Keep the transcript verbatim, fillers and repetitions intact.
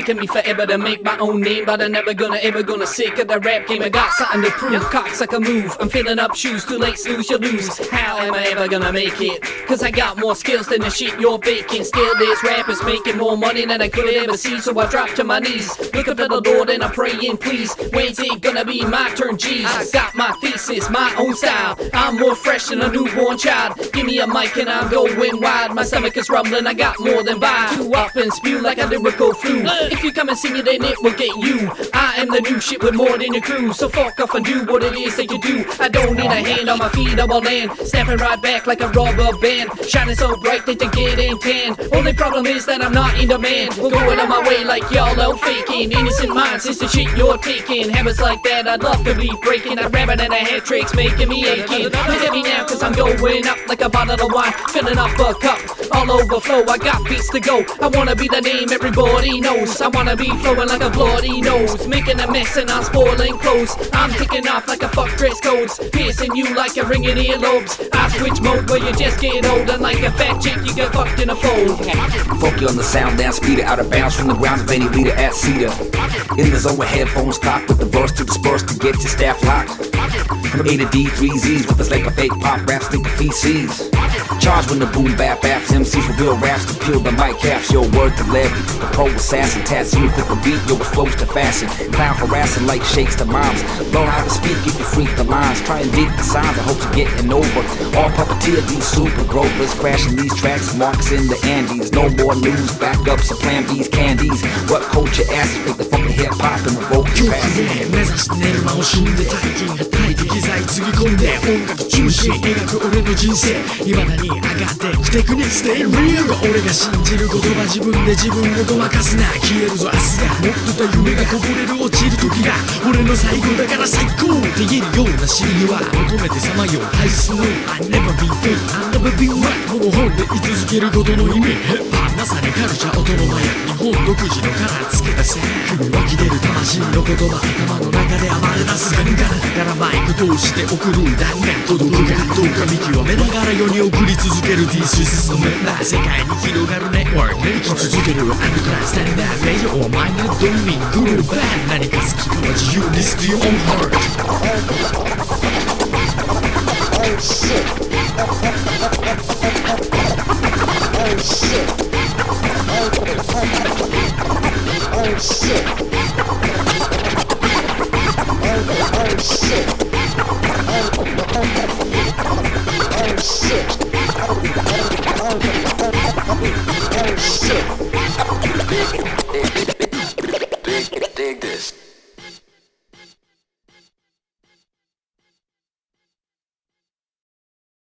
taking me forever to make my own name, but I'm never gonna ever gonna sick of the rap game. I got something to prove. Cocksucker move, I'm filling up shoes. Too late, snooze, you lose. How am I ever gonna make it? Cause I got more skills than the shit you're baking. Still this rap is making more money than I could ever see, so I drop to my knees, look up to the Lord and I'm praying, please, when's it gonna be my turn, G's? I got my thesis, my own style, I'm more fresh than a newborn child. Give me a mic and I'm going wild. My stomach is rumbling, I got more than vibe. Chew up and spew like a lyrical flu. If you come and see me, then it will get you. I am the new shit with more than your crew, so fuck off and do what it is that you do. I don't need a hand on my feet, I will land, snapping right back like a rubber band, shining so bright that they get in tan. Only problem is that I'm not in demand, going on my way like y'all out faking. Innocent minds is the shit you're taking. Habits like that I'd love to be breaking. I rabbit and I head tricks making me aching. Look at me now cause I'm going up like a bottle of wine, filling up a cup, all overflow. I got beats to go, I wanna be the name everybody knows. I wanna be flowing like a bloody nose, making a mess and I'm spoiling clothes. I'm kicking off like a fuck dress codes, piercing you like a ring in earlobes. I switch mode where you just get old, and like a fat chick you get fucked in a fold. Fuck you on the sound down, speed it out of bounds from the grounds of any leader at Cedar. In the zone with headphones cocked, with the verse to disperse to get your staff locked. From A to D, three Z's, with us like a fake pop rap, stink of feces. Charged when the boom bap baps, M Cs with real raps to peel the mic caps. Yo, word to levy, the pro assassin, tattoo with the beat, yo, it flows to fasten. Clown harassing like shakes to moms. Learn how to speak if you freak the lines. Try and dig the signs, I hope you're getting over. All puppeteer, these super grovers, crashing these tracks, marks in the Andes. No more news, backups, and plan B's candies. What culture ass, fake the fucking hip hop and revoke your past. 目指して寝る間を死んで大金が大敵機材つぎ込んで音楽中心描く俺の人生未だに上がってくテクニック Stay real 俺が信じる言葉自分で自分をごまかすな消えるぞ明日が持ってた夢がこぼれる落ちる時が俺の最後だから最高って言えるような真理は求めてさまよう排出の I never been fake I never been right この本で居続けることの意味まさにカルチャー音のマヤ日本独自のカラーつけたせ首湧き出る魂の言葉頭の中で暴れ出すガンガンだからマイク通して送る弾丸届くがどうか見極めながら世に送り続ける This is the man 世界に広がるネットワーク生き続ける Understand that レイヤーお前のドミングルーバン何か好きかは自由に Still on heart Oh shit Oh shit Oh shit Oh shit Oh shit Oh shit Dig this